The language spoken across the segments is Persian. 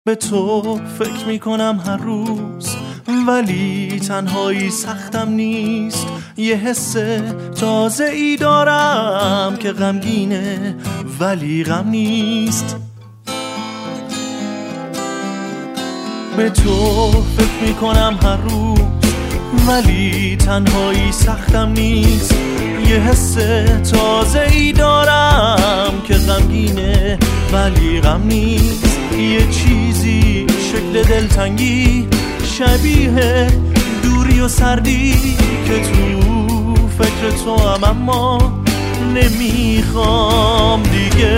به تو فکر میکنم هر روز، ولی تنهایی سختم نیست. یه حس تازه ای دارم که غمگینه ولی غم نیست. به تو فکر میکنم هر روز، ولی تنهایی سختم نیست. یه حس تازه ای دارم که غمگینه ولی غم نیست. یه چیزی شکل دلتنگی، شبیه دوری و سردی، که تو فکر تو هم اما نمیخوام دیگه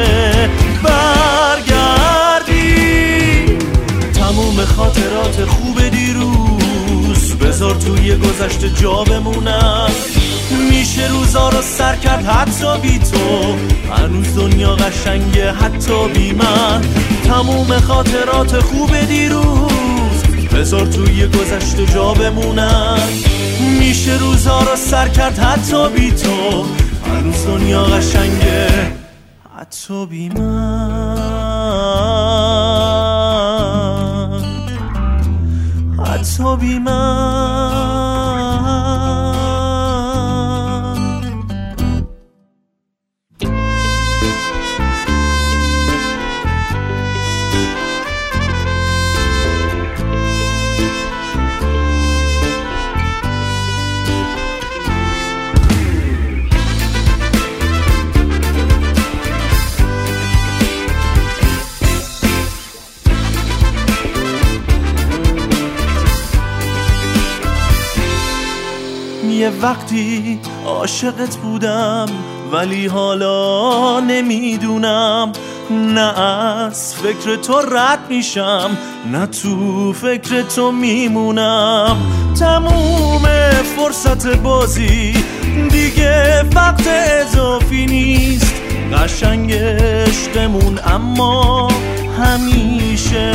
برگردی. تموم خاطرات خوب دیروز بذار توی گذشته جا بمونم. میشه روزا رو سر کرد حتی بی تو، هنوز دنیا قشنگه حتی بی من. تموم خاطرات خوب دیروز بذار توی گذشته جا بمونن. میشه روزا رو سر کرد حتی بی تو، هنوز دنیا قشنگه حتی بی من، حتی بی من. یه وقتی عاشقت بودم، ولی حالا نمیدونم. نه از فکر تو رد میشم، نه تو فکر تو میمونم. تموم فرصت بازی دیگه وقت اضافی نیست. قشنگ عشقمون اما همیشه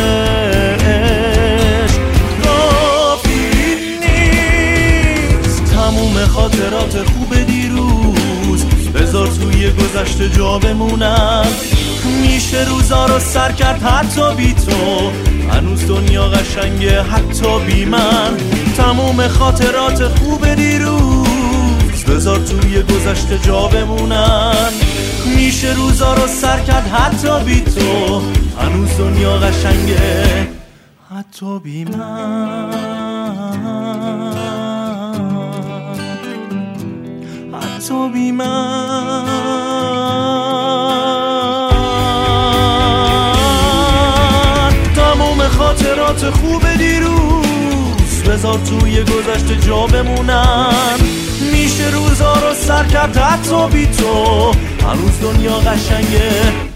تموم خاطرات خوب دیروز بذار توی گذشته جا بمونن. میشه روزا رو سر کرد حتی بی تو، هنوز دنیا قشنگه حتی بی من. تموم خاطرات خوب دیروز بذار توی گذشته جا بمونن. میشه روزا رو سر کرد حتی بی تو، هنوز دنیا قشنگه حتی بی من، حتی بی من. تمام خاطرات خوب دیروز بذار توی گذشته جا بمونن. میشه روزا رو سر کرد حتی بی تو، هنوز دنیا قشنگه